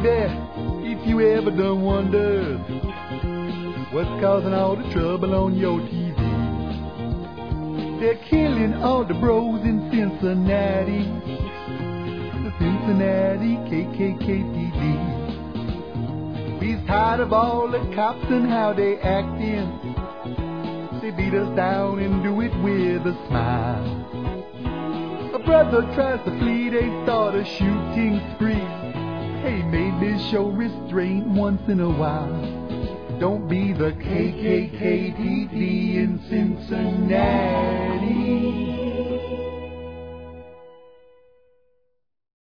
baby, if you ever done wondered what's causing all the trouble on your TV. They're killing all the bros in Cincinnati, the Cincinnati KKKPD. We's tired of all the cops and how they acting. They beat us down and do it with a smile. A brother tries to flee, they start a shooting spree. Hey, maybe show restraint once in a while. Don't be the KKKPD in Cincinnati.